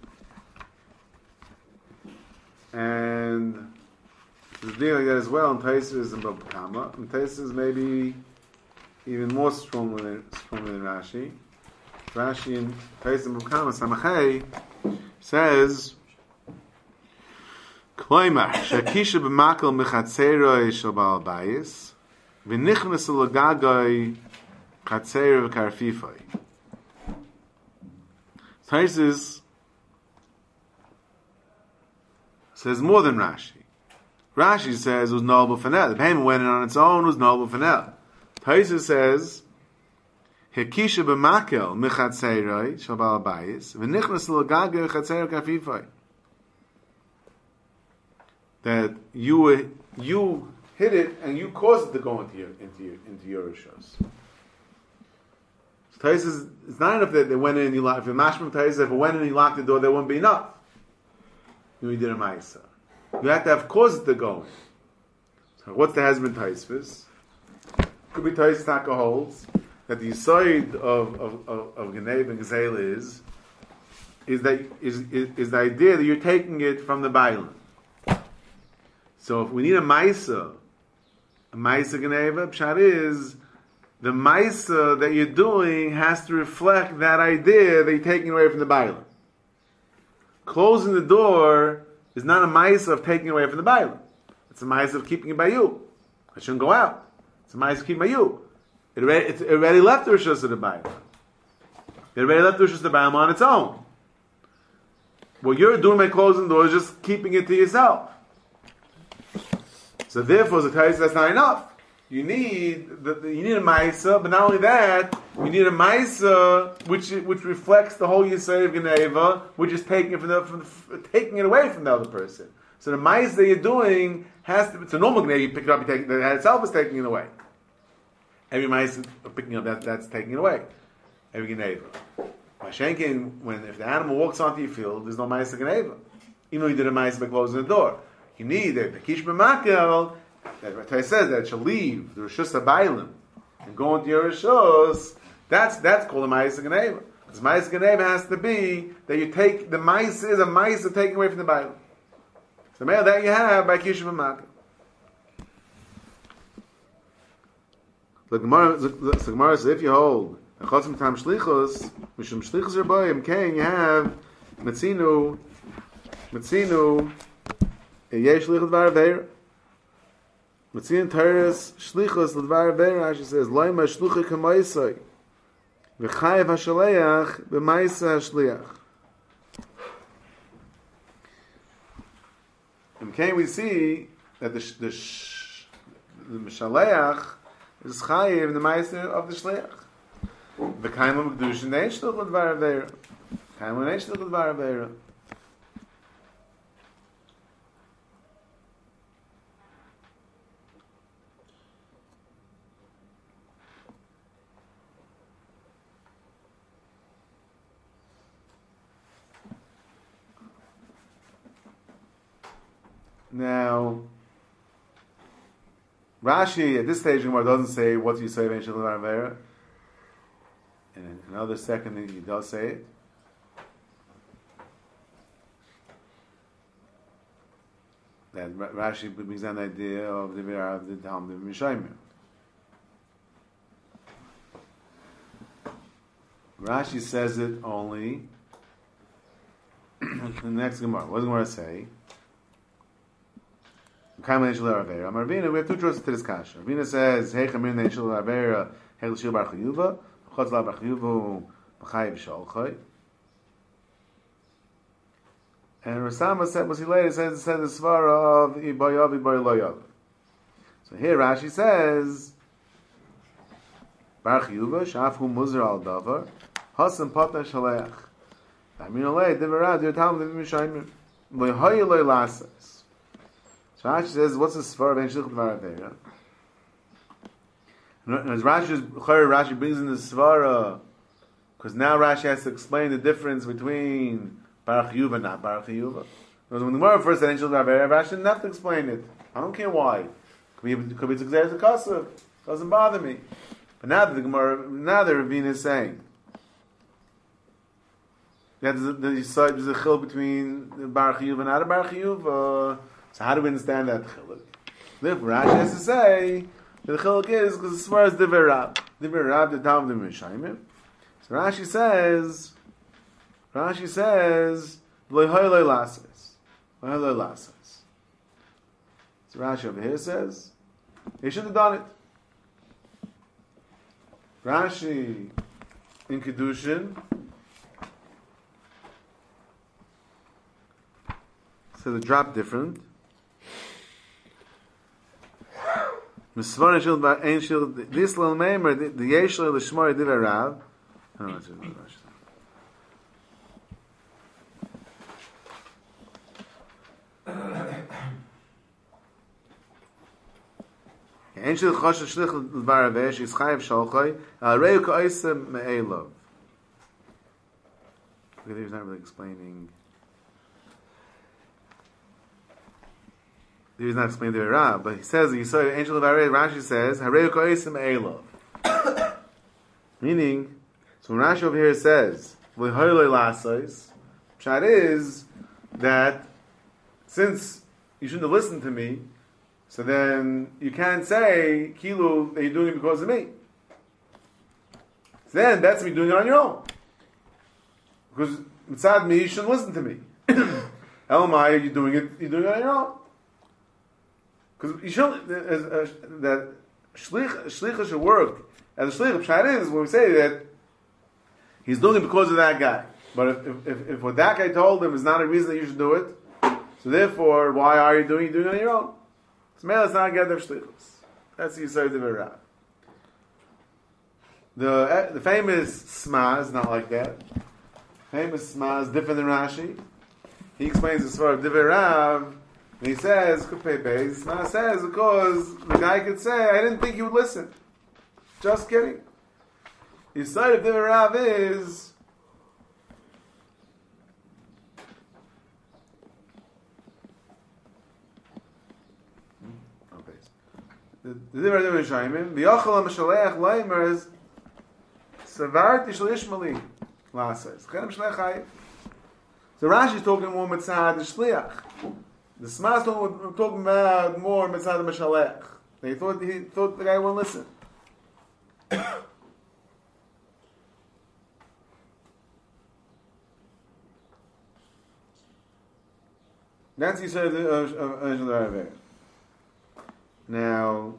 And there's a deal like that as well in Taisus and Bab Kama. And Taisus maybe even more strongly than Rashi. Rashi in Taisus and Bab Kama, Samachay, says, Kloimar, Shakisha b'makel mechatzeroi shel Baal Bayis, v'nichnas l'gagoi chatzer v'karfifoi. Taisus says more than Rashi. Rashi says it was null b'fanel. The payment went in on its own, was null b'fanel. Taisa says, Hekisha b'makel michatzeiroi shabal abayis v'nichnas l'gager chatzeir kafifai. That you hit it and you caused it to go into your rishos. So Taisa says it's not enough that they went in and you locked. If you're mashmim Taisa, if it went in and you locked the door, there wouldn't be enough. You did a ma'isa. You have to have caused it to go in. So what's the husband Taisvis? Could be Taisvis Taka holds that the side of Geneva and Gazela is the idea that you're taking it from the Bailam. So if we need a Maisa Geneva, Pshat is the Maisa that you're doing has to reflect that idea that you're taking away from the Bailam. Closing the door is not a Maisa of taking away from the Bailam. It's a Maisa of keeping it by you. It shouldn't go out. It's a Maisa of keeping it by you. It already left the Rishos of the Bailam. It already left the Rishos of the Bailam on its own. What you're doing by closing the door is just keeping it to yourself. So therefore, the Taisa, that's not enough. You need a Maisa, but not only that, you need a Maisa which reflects the whole Yisai of Geneva, which is taking it taking it away from the other person. So the Maisa that you're doing has to. It's a normal Geneva. You pick it up, that itself is taking it away. Every Maisa picking up that's taking it away. Every Geneva. Mashenkin, if the animal walks onto your field, there's no Maisa Geneva. Even though you did a Maisa by closing the door, you need the Kish B'Makel. That Ratai says that it shall leave the Rishus HaBailim and go into your Rishus. That's called a Ma'isa Geneva. Because Ma'isa Geneva has to be that you take the Ma'isa is a Ma'isa taken away from the Bailim. So may that you have by Kish B'Makel. The Gemara says if you hold a Chotzim Tam Shlichus, Mishum Shlichus Rabbayim Kain, you have Metzinu Yesh Shlichus Varaveira. Metzin Teres Shlichus L'Varaveira, she says, Loima Shlucha Kamaisai V'chayev HaShaleach B'maisa HaShliach. And can we see that the Shaleach is Chayev the Maisa of the Shliach? V'kaim L'Mekdushin Nein Shluch L'Varaveira. Kaim Nein Shluch L'Varaveira. Now, Rashi at this stage doesn't say what do you say about Shul V'Avera, and in another second he does say it. That Rashi brings down the idea of the Vera of the Talmud of Mishayim. Rashi says it only in the next Gemara. What does the Gemara say? We have two choices to this kasha. Ravina says, "Hey, Chamir Neishul Avera, Hey L'Shil Bar Chayuva, Chotz La Bar Chayuva, B'Chayiv Shalchay." And Rasama said, was he later said the svara of Ibayav Ibayloyav. So here Rashi says, Bar Chayuva Shafhu Muzar Al Davar Hasan Pata Shaleach. Amin Alei Devarad Your Talmud of Mishayim Loyhay Loy Lasas. So Rashi says, what's the svara of Ein Shlichut V'Avera? And as Rashi brings in the svara, because now Rashi has to explain the difference between Baruch Yuva and not Baruch Yuva. Because when the Gemara first said Ein Shlichut V'Avera, Rashi didn't have to explain it. I don't care why. Could be it's Xeris Akasav. Doesn't bother me. But now that the Ravina is saying that there's a chil between Baruch Yuva and not a Baruch Yuva. So how do we understand that chiluk? Therefore, Rashi has to say that the chiluk is because as far as Divrei Rab, the Talmud of Mishayim. So Rashi says, Loyhay Loy Lasas. Loyhay Loy Lasas. So Rashi over here says, he should have done it. Rashi in Kedushin So the drop different. Misvar shil ba ein shil this little meimer the yeshel the shmar div rav. I don't know what's it. Ein shil chosh shlich l'dvar avesh is chayev shalchay reu ka'isem me'elov. Okay, he's not really explaining. He's not explaining the Rav, but he says, you saw Angel of Arei, Rashi says, Hareu Koisim Eilov. Meaning, so when Rashi over here says, V'hoiloi Lasois, Pshat is that since you shouldn't have listened to me, so then you can't say, Kilu, that you're doing it because of me. So then that's me doing it on your own. Because mitzad me, you shouldn't listen to me. Elamai, you're doing it on your own. Because you shouldn't, that shlicha should work. And the shlicha pshat is when we say that he's doing it because of that guy. But if what that guy told him is not a reason that you should do it, so therefore, why are you doing it on your own? So male is not gather shlichus. That's the Yisrael of Rav. The famous Sma is not like that. Famous Sma is different than Rashi. He explains the story of Divrei Rav. And he says, Sma says, because the guy could say, I didn't think you would listen. Just kidding. The side of Divrei Rav is, the Divrei Rav Shaymin, the Yochel HaMashaleach Leimer is, Savarti Shal Ishmaeli Lasses. Chenem Shlech Chayiv. So Rashi is talking more mitzad the shliach. The Sma is talking about more mitzad the Mashalech. He thought the guy won't listen. That's he said of now.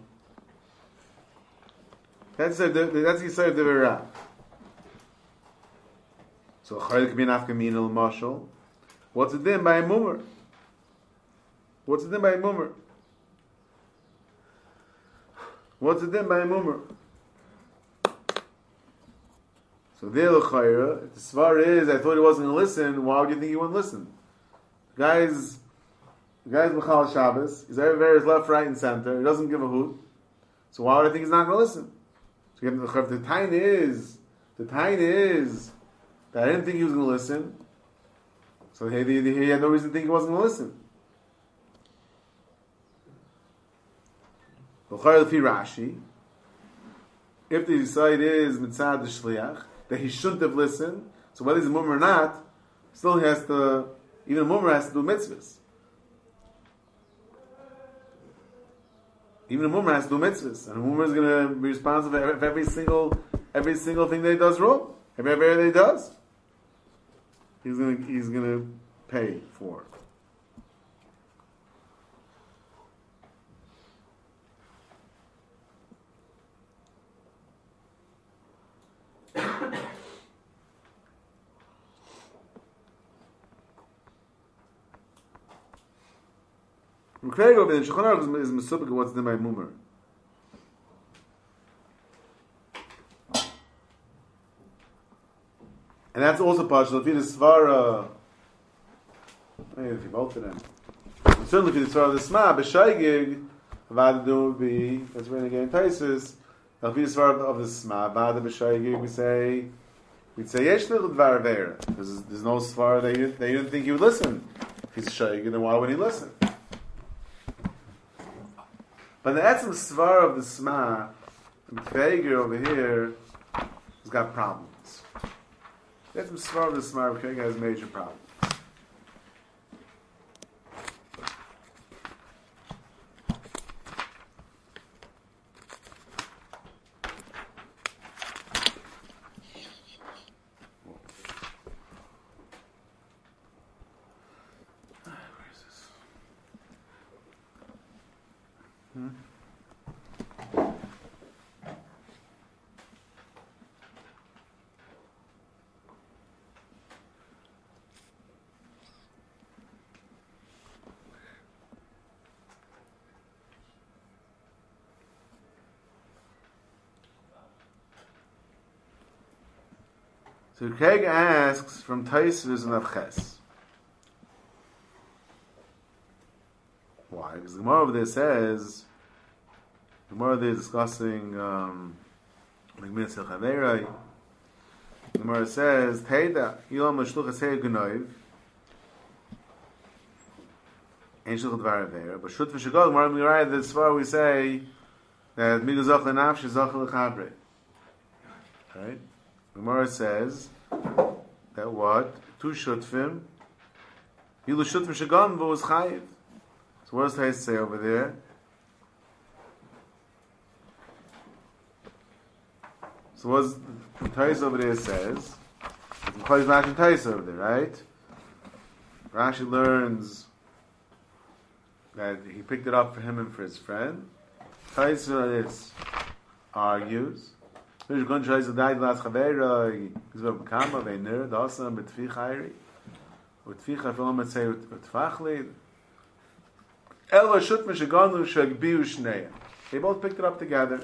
That's he said the Rav. So Chayil could be an Afkamin al Mashal. What's it then by a mummer? What's it then by a mummer? What's it then by a mummer? So there the Chayra, the Svar is, I thought he wasn't going to listen. Why would you think he wouldn't listen? The guy's Mechal Shabbos. He's everywhere, left, right, and center. He doesn't give a hoot. So why would I think he's not going to listen? So the time is that I didn't think he was going to listen. So he had no reason to think he wasn't going to listen. Rashi, if the side is mitzad the shliach, that he shouldn't have listened, so whether he's a mummer or not, still he has to, even a mummer has to do mitzvahs. Even a mummer has to do mitzvahs. And a mummer is going to be responsible for every single thing that he does wrong. Every error that he does. He's gonna pay for. Craig over in Shulchan Aruch is mesubik what's done by mummer. And that's also partial. If you the svara, if you both of them, certainly if you the svara of the sma, b'shaygig, v'adadu would be, as we're going to get in Taisus, if you the svara of the sma, v'adadu b'shaygig, we'd say yesh lichud dvar avera, because there's no svara they didn't think he would listen. If he's shaygig, then why would he listen? But the etzem svara of the sma, the Kveger over here, has got problems. That's some svara of the smart king has major problems. Where is this? So Craig asks from Taisvus and Avches. Why? Because the Gemara over there says, the Gemara there is discussing Megmitzah Chaverai. The Gemara says, Teida, Yom Meshluchas Hei Gunoiv, Ein Shluchat Varaveira. But Shut V'Shagol, Gemara Mirai, this far we say that Migu Zoch L'Nafsh is Zoch L'Chavrei. Right? The Gemara says that what? Two Shutfim, Yilu Shut V'Shagol V'Uz Chayiv. So what does Tais say over there? So what's Tais over there says? It's Mechayis Rashi Tais over there, right? Rashi learns that he picked it up for him and for his friend. Tais argues. There's going to try to die last Chavera. He's about Kama, Veiner, Dawson, Betfi Chayri. Betfi Chayri, let's say, Betfachli. They both picked it up together.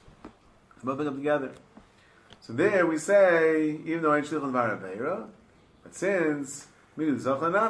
So there we say, even though Ein Shlichus Varaveira, but since that's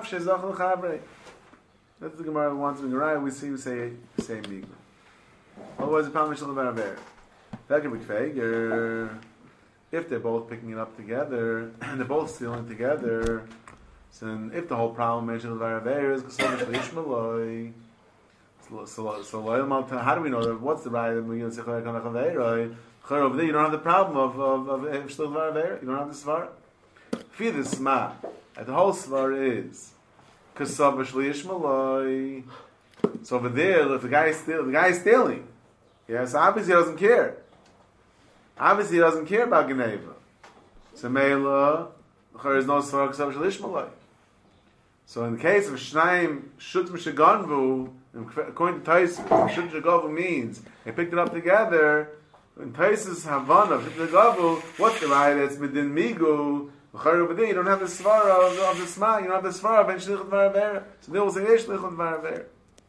the Gemara wants to be right, we say Migu. Otherwise, the problem is Shlichus Varaveira. That can be Kfeger. If they're both picking it up together and they're both stealing together, so if the whole problem is Shlichus Varaveira is K'sov Shlish So how do we know that? What's the right that we say over there? You don't have the problem of shlichus varaveira. You don't have the svar. Feed the sma. And the whole svar is kasav shliish maloi. So over there, if the guy is stealing. Yeah, so obviously he doesn't care. Obviously he doesn't care about geneva. So meila, there is no svar kasav shliish maloi. So in the case of Shnaim Shut Mishaganvu, according to Taisus, Shut Mishaganvu means they picked it up together. In Taisus Havana, Shut Mishaganvu, what's the right? It's Midin Migu. Over there, you don't have the svara of the Sma, you don't have the svara of Ben Shlichut Varavera. So they will say Yesh Shlichut Varavera.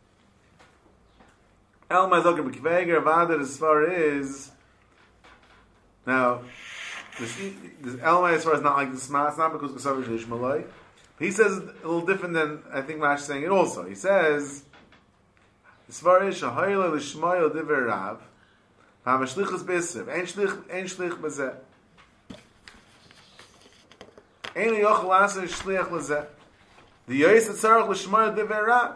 El Mazoker B'Kveger, Vada, the svara is. Now, this El Mazoker is not like the Sma, it's not because Kasav Shlish Malay. He says a little different than I think Rash is saying it also. He says, the svar is shahayla l'shmayel diver rav, ha'mashlichus b'isiv, ein shlich b'zeh. Ein yochel asa shliach l'zeh. The yoyis etzarach l'shmayel diver rav.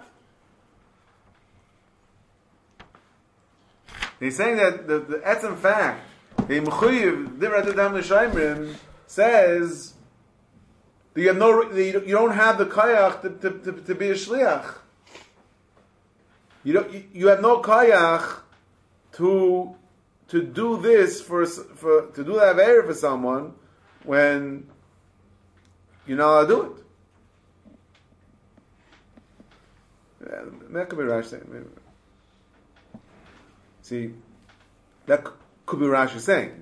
He's saying that the etzem fact, the mechuyev diver adadam l'shaymrim, says, you don't have the kayach to be a shliach. You have no kayach to do this for to do that avera for someone when you're not allowed to do it. Yeah, that could be Rashi saying. See, that could be Rashi saying.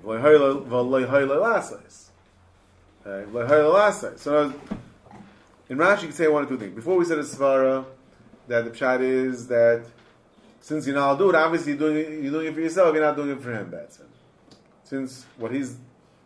So in Rashi you can say one or two things. Before we said a svara that the pshat is that since you're not allowed to do it, obviously you're doing it for yourself, you're not doing it for him. Since it's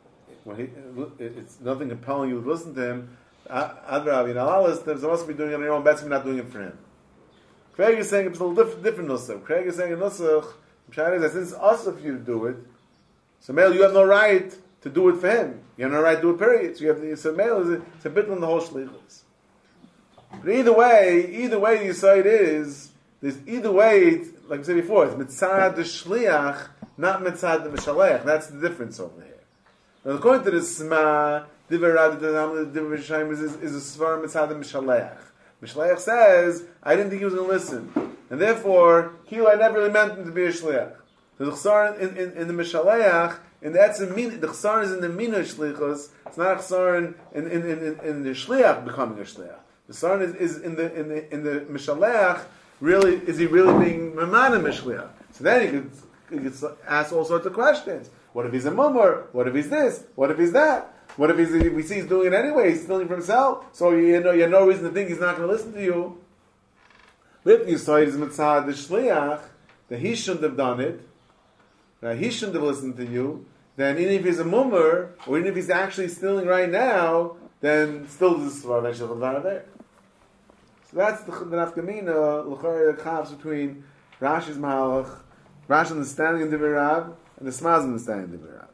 nothing compelling you to listen to him, Adrab, you're not allowed to listen to him, so you must be doing it on your own, you're not doing it for him. Craig is saying it's a little different nusach. Craig is saying in nusach, the pshat is that since it's us of you to do it, so male, you have no right to do it for him. You have no right to do it, period. So you have to, male it's a bit on the whole shlichus. But either way the side is, there's either way, like I said before, it's mitzad the shliach, not mitzad the mishalech. That's the difference over here. Now according to the Sma, divrei Rad divrei Shayim is a svar mitzad the mishalech. Mishalech says, I didn't think he was going to listen. And therefore, I never really meant him to be a shliach. The chsar in the mishalech, and that's the chsar is in the mina shlichus. It's not a chsar in the shliach becoming a shliach. The chsar is in the mishalech. Really, is he really being mamana mishliach? So then he could ask all sorts of questions. What if he's a mummer? What if he's this? What if he's that? What if we see he's doing it anyway? He's stealing for himself. So you have no reason to think he's not going to listen to you. But if you saw he's mitzvah the shliach, that he shouldn't have done it. That he shouldn't have listened to you. then even if he's a mummer, or even if he's actually stealing right now, then still this is Svar Shlichus V'Aravera. So that's the nafkamina, l'chari the chavs between Rashi's Mahalach, Rashi's understanding of Divrei Rav, and the Smaz's understanding of Divrei Rav.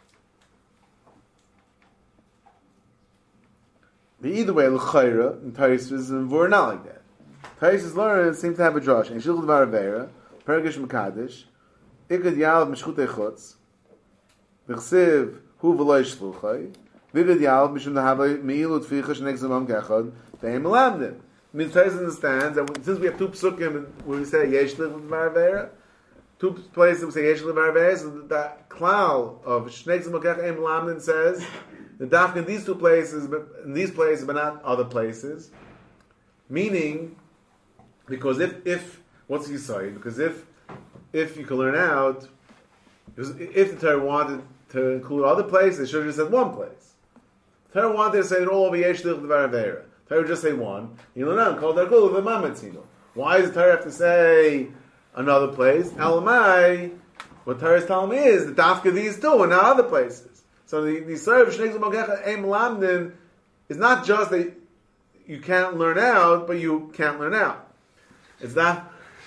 But either way, l'chayra and Taisus and Vur not like that. Taisus learners seem to have a drush. And Shlichus V'Aravera, Pergish Mekadesh, Ikad Yalav Meshchutei Chutz, V'chsiv Hu V'loi Shluchai, V'ikad Yalav Mishum Dahavai Me'ilu Tficha Shnei Gzamam Kechad, Ve'im Melamdim. I mean, Taisus understands that since we have two psukim where we say Yesh Shlichus V'Aravera, two places we say Yesh Shlichus V'Aravera, so that klal of Shnei Gzamam Kechad Ve'im Melamdim says, the dafka in these two places, in these places, but not other places. Meaning, because if what's he say? Because if you can learn out, if the Torah wanted to include other places, it should have just said one place. The Torah wanted to say it all over Yesh Shlichus V'Aravera. The Torah would just say one. You learn out called Darkul of Mamatzino. Why does the Torah have to say another place? Elamai, what Torah is telling me is the dafka these two and not other places. So the Sar of Shnei Gzamam Kechad Ein Melamdin is not just that you can't learn out, but you can't learn out. It's dafka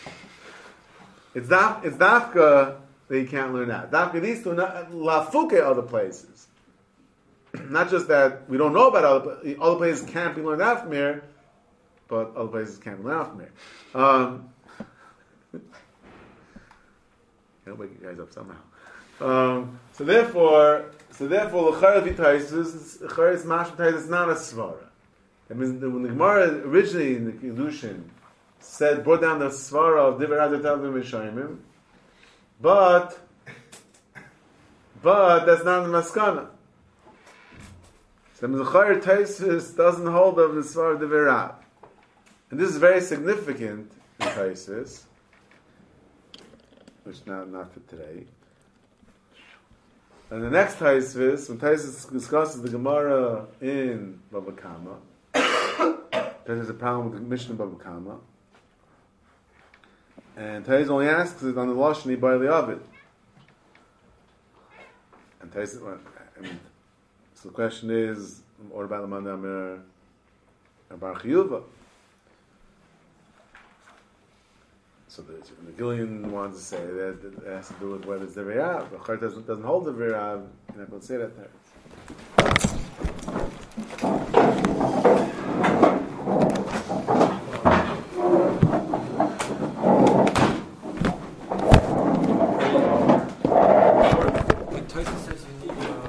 that you can't learn out. Dafka these two, lafuke other places. Not just that we don't know about other places can't be learned out from here, but other places can't be learned out from here. Can't wake you guys up somehow. So therefore, l'chayr v'taisus, l'chayr is mashma taisus, is not a svara. That means that when the Gemara originally in the Kiddushin brought down the svara of Divrei Rav Tavim Mishayimim, but that's not the maskana. So the l'chayr taisus doesn't hold of the svara of Divrei Rav, and this is very significant in taisus, which not for today. And the next Taisvis, when Taisus discusses the Gemara in Baba Kama, there's a problem with the Mishnah Baba Kama, and Taisus only asks it on the Lashon by the Avid. And Taisus, so the question is, what about the Mandamir Bar Chiyuva? So the Gillian wants to say that it has to do with whether it's the Rav. The Chart doesn't hold the Rav, and I can say that there.